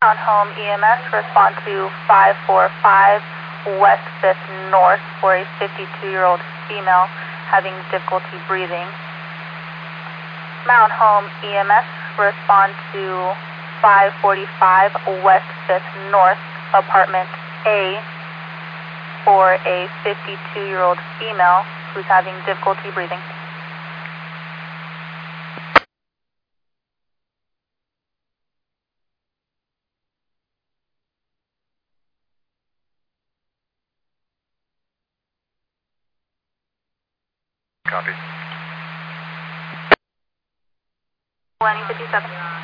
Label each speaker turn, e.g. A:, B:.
A: Home EMS, respond to 545 West 5th North for a 52-year-old female having difficulty breathing. Mount Home EMS, respond to 545 West 5th North, apartment A, for a 52-year-old female who's having difficulty breathing.
B: Copy.
A: 2057.